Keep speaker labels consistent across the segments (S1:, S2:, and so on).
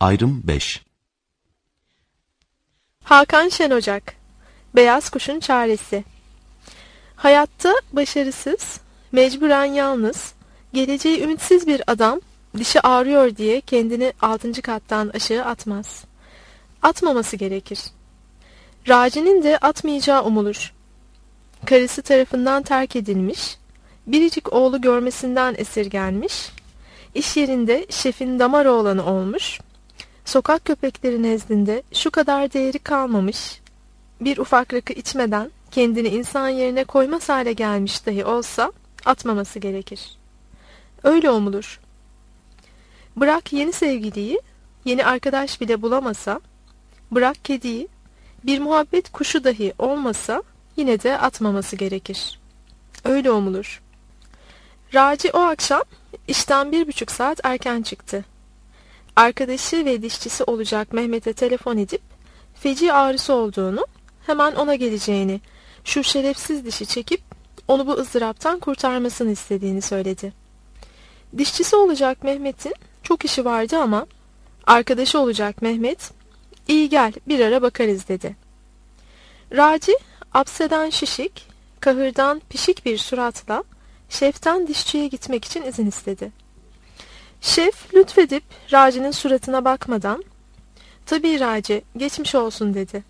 S1: Ayrım 5.
S2: Hakan Şenocak. Beyaz Kuşun Çaresi. Hayatta başarısız, mecburen yalnız, geleceği ümitsiz bir adam dişi ağrıyor diye kendini 6. kattan aşağı atmaz. Atmaması gerekir. Raci'nin de atmayacağı umulur. Karısı tarafından terk edilmiş, biricik oğlu görmesinden esirgenmiş, iş yerinde şefin damar oğlanı olmuş, sokak köpekleri nezdinde şu kadar değeri kalmamış, bir ufak rakı içmeden kendini insan yerine koymaz hale gelmiş dahi olsa atmaması gerekir. Öyle umulur. Bırak yeni sevgiliyi, yeni arkadaş bile bulamasa, bırak kediyi, bir muhabbet kuşu dahi olmasa yine de atmaması gerekir. Öyle umulur. Raci o akşam işten 1,5 saat erken çıktı. Arkadaşı ve dişçisi olacak Mehmet'e telefon edip feci ağrısı olduğunu, hemen ona geleceğini, şu şerefsiz dişi çekip onu bu ızdıraptan kurtarmasını istediğini söyledi. Dişçisi olacak Mehmet'in çok işi vardı ama arkadaşı olacak Mehmet, iyi gel bir ara bakarız dedi. Raci, apseden şişik, kahırdan pişik bir suratla şeften dişçiye gitmek için izin istedi. Şef lütfedip Raci'nin suratına bakmadan, "Tabii Raci, geçmiş olsun" dedi.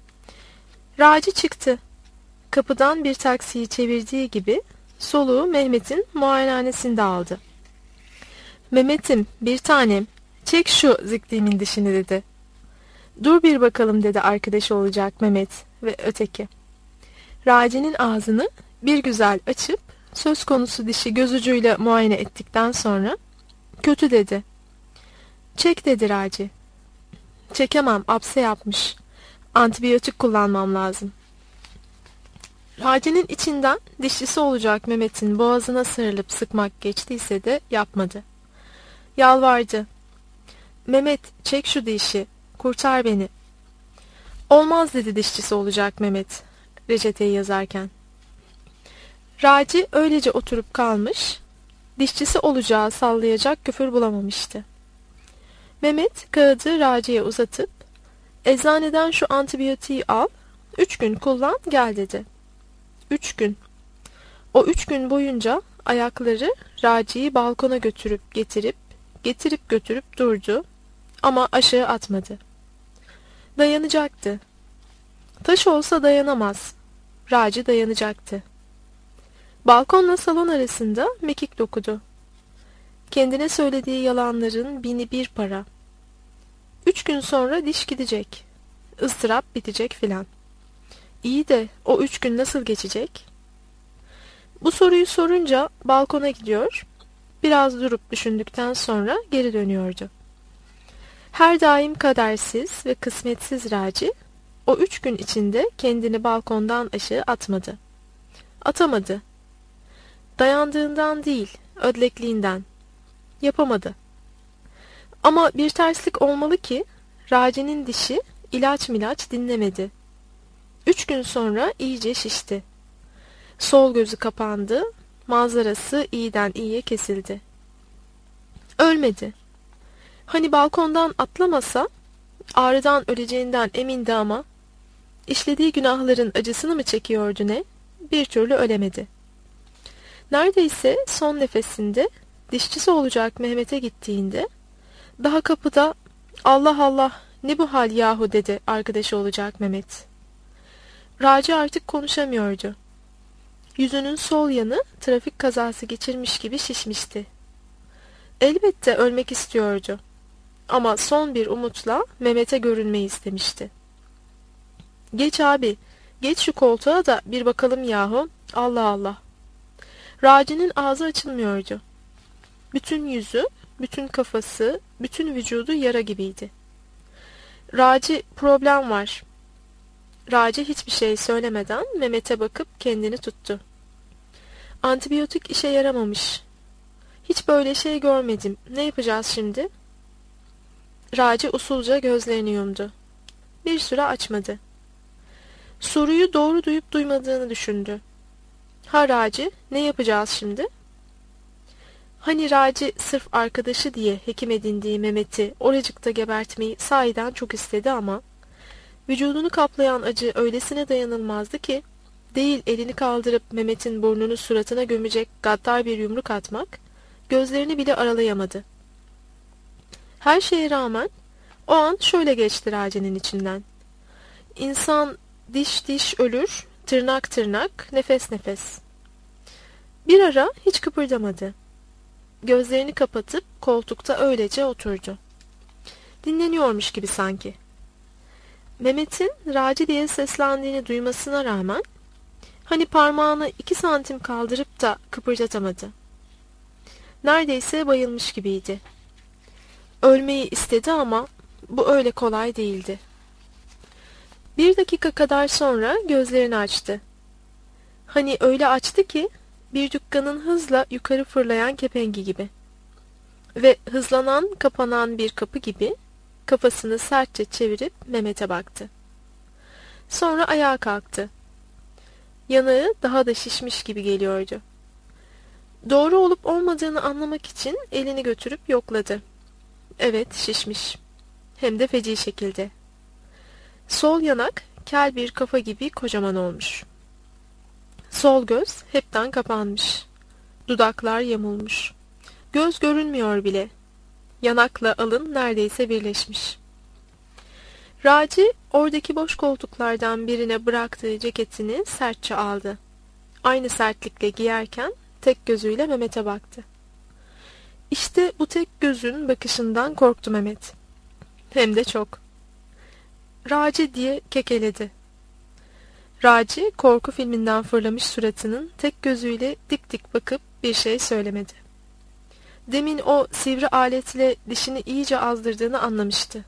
S2: Raci çıktı. Kapıdan bir taksiyi çevirdiği gibi soluğu Mehmet'in muayenehanesinde aldı. "Mehmet'im, bir tanem, çek şu ziktiğimin dişini" dedi. "Dur bir bakalım" dedi arkadaşı olacak Mehmet ve öteki. Raci'nin ağzını bir güzel açıp söz konusu dişi göz ucuyla muayene ettikten sonra "Kötü" dedi. "Çek" dedi Raci. "Çekemem, apse yapmış. Antibiyotik kullanmam lazım." Raci'nin içinden dişçisi olacak Mehmet'in boğazına sarılıp sıkmak geçtiyse de yapmadı. Yalvardı. "Mehmet, çek şu dişi, kurtar beni." "Olmaz" dedi dişçisi olacak Mehmet reçeteyi yazarken. Raci öylece oturup kalmış, dişçisi olacağı sallayacak küfür bulamamıştı. Mehmet kağıdı Raci'ye uzatıp, "Eczaneden şu antibiyotiği al, 3 gün kullan gel" dedi. 3 gün. O 3 gün boyunca ayakları Raci'yi balkona götürüp getirip götürüp durdu ama aşağı atmadı. Dayanacaktı. Taş olsa dayanamaz. Raci dayanacaktı. Balkonla salon arasında mekik dokudu. Kendine söylediği yalanların 1000'i para. 3 gün sonra diş gidecek. Izdırap bitecek filan. İyi de o 3 gün nasıl geçecek? Bu soruyu sorunca balkona gidiyor, biraz durup düşündükten sonra geri dönüyordu. Her daim kadersiz ve kısmetsiz Raci, o 3 gün içinde kendini balkondan aşağı atmadı. Atamadı. Dayandığından değil, ödlekliğinden. Yapamadı. Ama bir terslik olmalı ki, Raci'nin dişi ilaç milaç dinlemedi. 3 gün sonra iyice şişti. Sol gözü kapandı, manzarası iyiden iyiye kesildi. Ölmedi. Hani balkondan atlamasa, ağrıdan öleceğinden emindi ama, işlediği günahların acısını mı çekiyordu ne? Bir türlü ölemedi. Neredeyse son nefesinde, dişçisi olacak Mehmet'e gittiğinde, daha kapıda "Allah Allah, ne bu hal yahu" dedi arkadaşı olacak Mehmet. Raci artık konuşamıyordu. Yüzünün sol yanı trafik kazası geçirmiş gibi şişmişti. Elbette ölmek istiyordu. Ama son bir umutla Mehmet'e görünmeyi istemişti. "Geç abi, geç şu koltuğa da bir bakalım yahu, Allah Allah." Raci'nin ağzı açılmıyordu. Bütün yüzü, bütün kafası, bütün vücudu yara gibiydi. "Raci, problem var." Raci hiçbir şey söylemeden Mehmet'e bakıp kendini tuttu. "Antibiyotik işe yaramamış. Hiç böyle şey görmedim. Ne yapacağız şimdi?" Raci usulca gözlerini yumdu. Bir süre açmadı. Soruyu doğru duyup duymadığını düşündü. "Ha Raci, ne yapacağız şimdi?" Hani Raci sırf arkadaşı diye hekim edindiği Mehmet'i oracıkta gebertmeyi sahiden çok istedi ama vücudunu kaplayan acı öylesine dayanılmazdı ki değil elini kaldırıp Mehmet'in burnunu suratına gömecek gaddar bir yumruk atmak, gözlerini bile aralayamadı. Her şeye rağmen o an şöyle geçti Raci'nin içinden. İnsan diş diş ölür, tırnak tırnak, nefes nefes. Bir ara hiç kıpırdamadı. Gözlerini kapatıp koltukta öylece oturdu. Dinleniyormuş gibi sanki. Mehmet'in Raci diye seslendiğini duymasına rağmen hani parmağını 2 santim kaldırıp da kıpırdatamadı. Neredeyse bayılmış gibiydi. Ölmeyi istedi ama bu öyle kolay değildi. 1 dakika kadar sonra gözlerini açtı. Hani öyle açtı ki bir dükkanın hızla yukarı fırlayan kepengi gibi. Ve hızlanan kapanan bir kapı gibi kafasını sertçe çevirip Mehmet'e baktı. Sonra ayağa kalktı. Yanağı daha da şişmiş gibi geliyordu. Doğru olup olmadığını anlamak için elini götürüp yokladı. Evet, şişmiş. Hem de feci şekilde. Sol yanak kel bir kafa gibi kocaman olmuş. Sol göz hepten kapanmış. Dudaklar yamulmuş. Göz görünmüyor bile. Yanakla alın neredeyse birleşmiş. Raci oradaki boş koltuklardan birine bıraktığı ceketini sertçe aldı. Aynı sertlikle giyerken tek gözüyle Mehmet'e baktı. İşte bu tek gözün bakışından korktu Mehmet. Hem de çok. Raci diye kekeledi. Raci korku filminden fırlamış suratının tek gözüyle dik dik bakıp bir şey söylemedi. Demin o sivri aletle dişini iyice azdırdığını anlamıştı.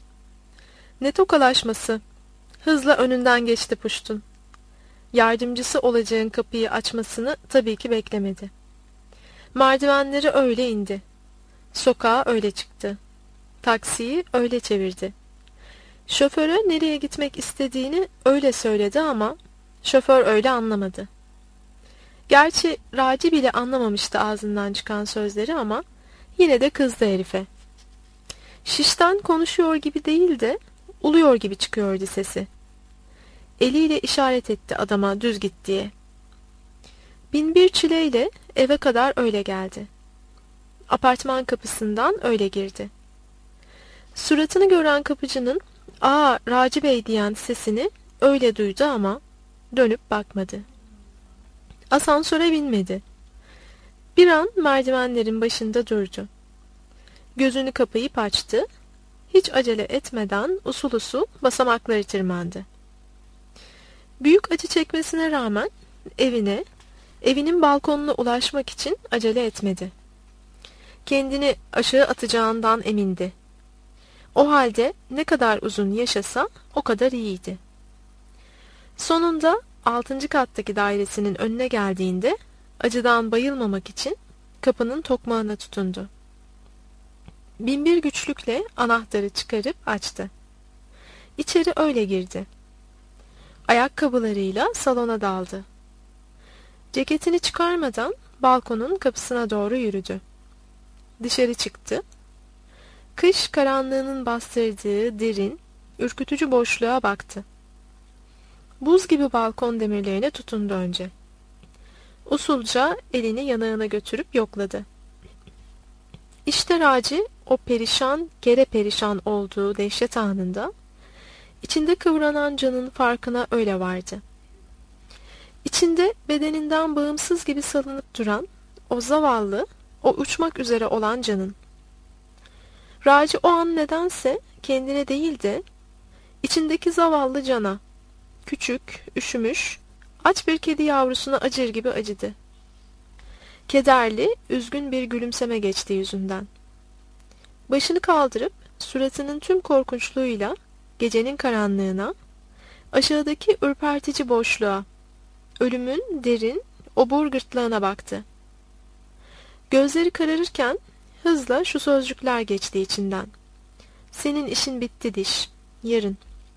S2: Ne tokalaşması. Hızla önünden geçti Puştun. Yardımcısı olacağın kapıyı açmasını tabii ki beklemedi. Merdivenleri öyle indi. Sokağa öyle çıktı. Taksiyi öyle çevirdi. Şoföre nereye gitmek istediğini öyle söyledi ama şoför öyle anlamadı. Gerçi Raci bile anlamamıştı ağzından çıkan sözleri ama yine de kızdı herife. Şişten konuşuyor gibi değil de uluyor gibi çıkıyordu sesi. Eliyle işaret etti adama düz git diye. 1001 çileyle eve kadar öyle geldi. Apartman kapısından öyle girdi. Suratını gören kapıcının "Aa, Raci Bey" diyen sesini öyle duydu ama dönüp bakmadı. Asansöre binmedi. Bir an merdivenlerin başında durdu. Gözünü kapayıp açtı. Hiç acele etmeden usul usul basamakları tırmandı. Büyük acı çekmesine rağmen evinin balkonuna ulaşmak için acele etmedi. Kendini aşağı atacağından emindi. O halde ne kadar uzun yaşasa o kadar iyiydi. Sonunda 6. kattaki dairesinin önüne geldiğinde acıdan bayılmamak için kapının tokmağına tutundu. 1001 güçlükle anahtarı çıkarıp açtı. İçeri öyle girdi. Ayakkabılarıyla salona daldı. Ceketini çıkarmadan balkonun kapısına doğru yürüdü. Dışarı çıktı. Kış karanlığının bastırdığı derin, ürkütücü boşluğa baktı. Buz gibi balkon demirlerine tutundu önce. Usulca elini yanağına götürüp yokladı. İşte Raci o perişan, gere perişan olduğu dehşet anında içinde kıvranan canın farkına öyle vardı. İçinde bedeninden bağımsız gibi salınıp duran o zavallı, o uçmak üzere olan canın. Raci o an nedense kendine değil de içindeki zavallı cana, küçük, üşümüş, aç bir kedi yavrusuna acır gibi acıdı. Kederli, üzgün bir gülümseme geçti yüzünden. Başını kaldırıp suratının tüm korkunçluğuyla gecenin karanlığına, aşağıdaki ürpertici boşluğa, ölümün derin, obur gırtlağına baktı. Gözleri kararırken hızla şu sözcükler geçti içinden. Senin işin bitti diş, yarın.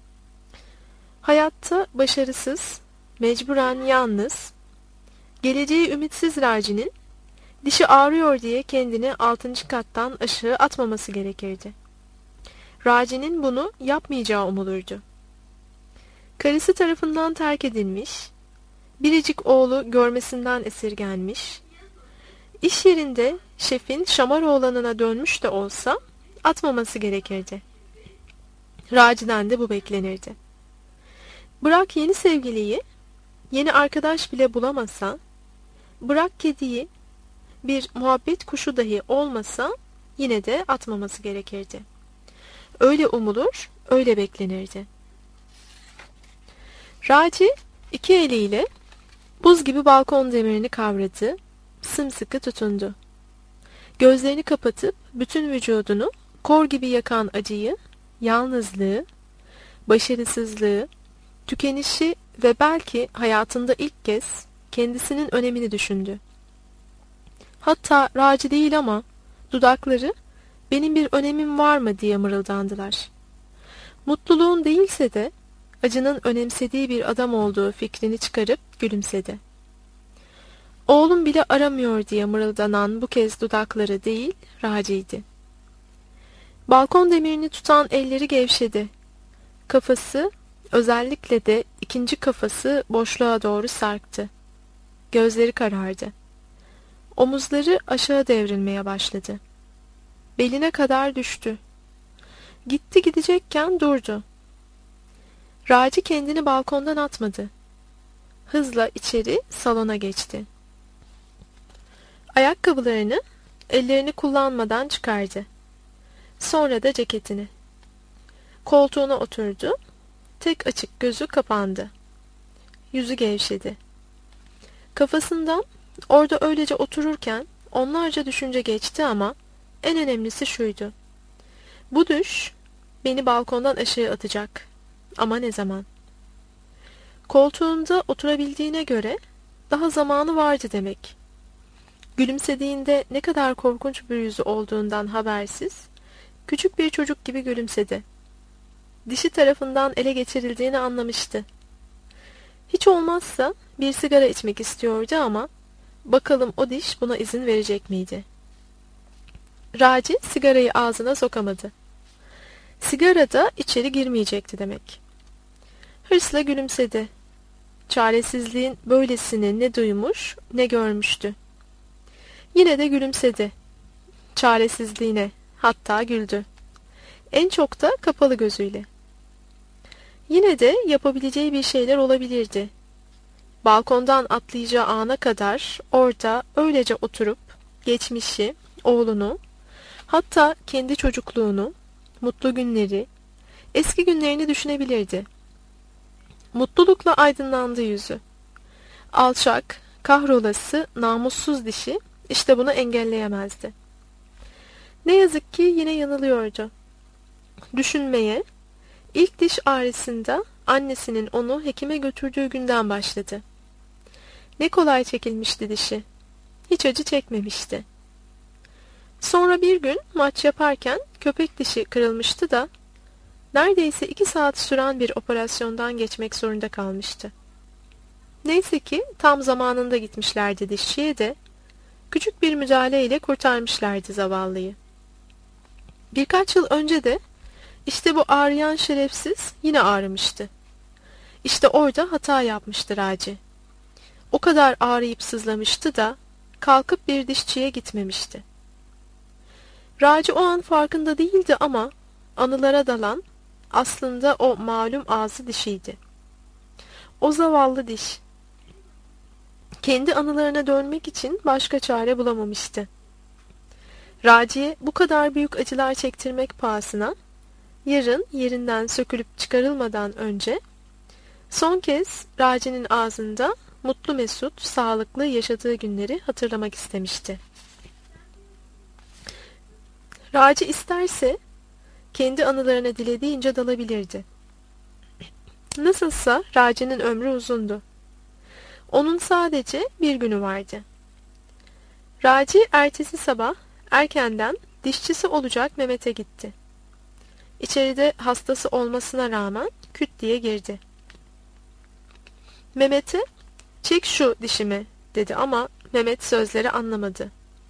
S2: Hayatta başarısız, mecburen yalnız, geleceği ümitsiz Raci'nin Dişi ağrıyor diye kendini 6. kattan aşağı atmaması gerekirdi. Raci'nin bunu yapmayacağı umulurdu. Karısı tarafından terk edilmiş, biricik oğlu görmesinden esirgenmiş, iş yerinde şefin şamar oğlanına dönmüş de olsa atmaması gerekirdi. Raci'den de bu beklenirdi. Bırak yeni sevgiliyi, yeni arkadaş bile bulamasa, bırak kediyi, bir muhabbet kuşu dahi olmasa yine de atmaması gerekirdi. Öyle umulur, öyle beklenirdi. Raci iki eliyle buz gibi balkon demirini kavradı, sımsıkı tutundu. Gözlerini kapatıp bütün vücudunu kor gibi yakan acıyı, yalnızlığı, başarısızlığı, tükenişi ve belki hayatında ilk kez kendisinin önemini düşündü. Hatta Raci değil ama dudakları benim bir önemim var mı diye mırıldandılar. Mutluluğun değilse de acının önemsediği bir adam olduğu fikrini çıkarıp gülümsedi. Oğlum bile aramıyor diye mırıldanan bu kez dudakları değil, Raci'ydi. Balkon demirini tutan elleri gevşedi. Kafası, özellikle de ikinci kafası boşluğa doğru sarktı. Gözleri karardı. Omuzları aşağı devrilmeye başladı. Beline kadar düştü. Gitti gidecekken durdu. Raci kendini balkondan atmadı. Hızla içeri salona geçti. Ayakkabılarını ellerini kullanmadan çıkardı. Sonra da ceketini. Koltuğuna oturdu. Tek açık gözü kapandı. Yüzü gevşedi. Kafasından orada öylece otururken onlarca düşünce geçti ama en önemlisi şuydu. Bu düş beni balkondan aşağı atacak. Ama ne zaman? Koltuğunda oturabildiğine göre daha zamanı vardı demek. Gülümsediğinde ne kadar korkunç bir yüzü olduğundan habersiz, küçük bir çocuk gibi gülümsedi. Dişi tarafından ele geçirildiğini anlamıştı. Hiç olmazsa bir sigara içmek istiyordu ama bakalım o diş buna izin verecek miydi? Raci sigarayı ağzına sokamadı. Sigara da içeri girmeyecekti demek. Hırsla gülümsedi. Çaresizliğin böylesini ne duymuş ne görmüştü. Yine de gülümsedi. Çaresizliğine, hatta güldü. En çok da kapalı gözüyle. Yine de yapabileceği bir şeyler olabilirdi. Balkondan atlayacağı ana kadar orada öylece oturup geçmişi, oğlunu, hatta kendi çocukluğunu, mutlu günleri, eski günlerini düşünebilirdi. Mutlulukla aydınlandı yüzü. Alçak, kahrolası, namussuz dişi işte bunu engelleyemezdi. Ne yazık ki yine yanılıyordu. Düşünmeye, ilk diş ağrısında annesinin onu hekime götürdüğü günden başladı. Ne kolay çekilmişti dişi. Hiç acı çekmemişti. Sonra bir gün maç yaparken köpek dişi kırılmıştı da neredeyse 2 saat süren bir operasyondan geçmek zorunda kalmıştı. Neyse ki tam zamanında gitmişlerdi dişçiye de küçük bir müdahaleyle kurtarmışlardı zavallıyı. Birkaç yıl önce de işte bu ağrıyan şerefsiz yine ağrımıştı. İşte orada hata yapmıştı Raci. O kadar ağrıyıp sızlamıştı da kalkıp bir dişçiye gitmemişti. Raci o an farkında değildi ama anılara dalan aslında o malum ağzı dişiydi. O zavallı diş. Kendi anılarına dönmek için başka çare bulamamıştı. Raci'ye bu kadar büyük acılar çektirmek pahasına yarın yerinden sökülüp çıkarılmadan önce son kez Raci'nin ağzında mutlu mesut, sağlıklı yaşadığı günleri hatırlamak istemişti. Raci isterse kendi anılarına dilediğince dalabilirdi. Nasılsa Raci'nin ömrü uzundu. Onun sadece bir günü vardı. Raci ertesi sabah erkenden dişçisi olacak Mehmet'e gitti. İçeride hastası olmasına rağmen küt diye girdi. Mehmet'e "Çek şu dişimi" dedi ama Mehmet sözleri anlamadı.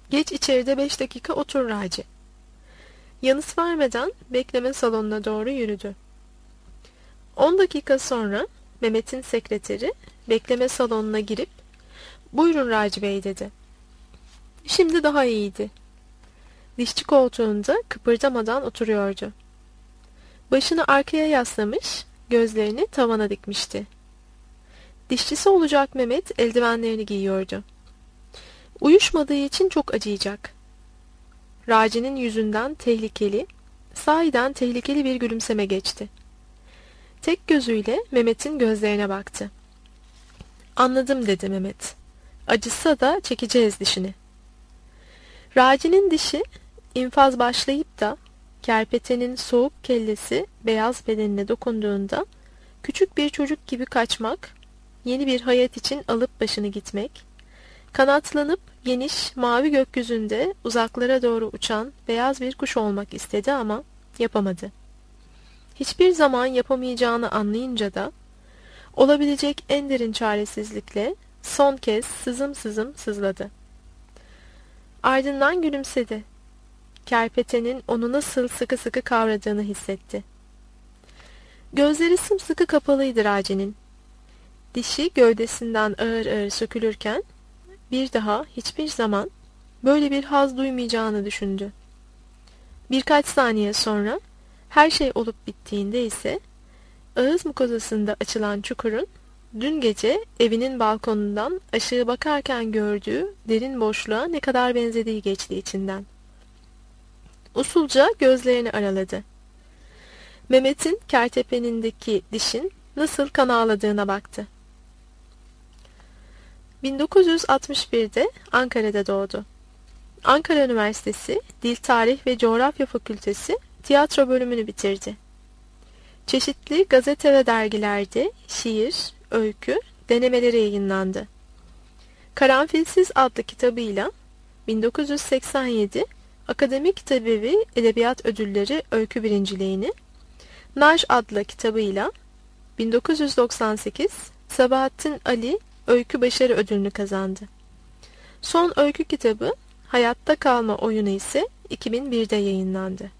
S2: Geç içeride 5 dakika otur Raci. Yanıt vermeden bekleme salonuna doğru yürüdü. 10 dakika sonra Mehmet'in sekreteri bekleme salonuna girip "Buyurun Raci Bey" dedi. Şimdi daha iyiydi. Dişçi koltuğunda kıpırdamadan oturuyordu. Başını arkaya yaslamış, gözlerini tavana dikmişti. Dişçisi olacak Mehmet eldivenlerini giyiyordu. Uyuşmadığı için çok acıyacak. Raci'nin yüzünden tehlikeli, sahiden tehlikeli bir gülümseme geçti. Tek gözüyle Mehmet'in gözlerine baktı. "Anladım" dedi Mehmet. "Acısa da çekeceğiz dişini." Raci'nin dişi infaz başlayıp da kerpetenin soğuk kellesi beyaz bedenine dokunduğunda küçük bir çocuk gibi kaçmak, yeni bir hayat için alıp başını gitmek, kanatlanıp geniş mavi gökyüzünde uzaklara doğru uçan beyaz bir kuş olmak istedi ama yapamadı. Hiçbir zaman yapamayacağını anlayınca da olabilecek en derin çaresizlikle son kez sızım sızım sızladı. Ardından gülümsedi. Kerpetenin onu nasıl sıkı sıkı kavradığını hissetti. Gözleri sımsıkı kapalıydı Raci'nin. Dişi gövdesinden ağır ağır sökülürken bir daha hiçbir zaman böyle bir haz duymayacağını düşündü. Birkaç saniye sonra her şey olup bittiğinde ise ağız mukozasında açılan çukurun dün gece evinin balkonundan aşağı bakarken gördüğü derin boşluğa ne kadar benzediği geçti içinden. Usulca gözlerini araladı. Mehmet'in kertepenindeki dişin nasıl kan ağladığına baktı. 1961'de Ankara'da doğdu. Ankara Üniversitesi Dil Tarih ve Coğrafya Fakültesi tiyatro bölümünü bitirdi. Çeşitli gazete ve dergilerde şiir, öykü, denemeleri yayınlandı. Karanfilsiz adlı kitabıyla 1987 Akademik Kitabevi Edebiyat Ödülleri öykü birinciliğini, Naj adlı kitabıyla 1998 Sabahattin Ali Öykü Başarı Ödülünü kazandı. Son öykü kitabı Hayatta Kalma Oyunu ise 2001'de yayınlandı.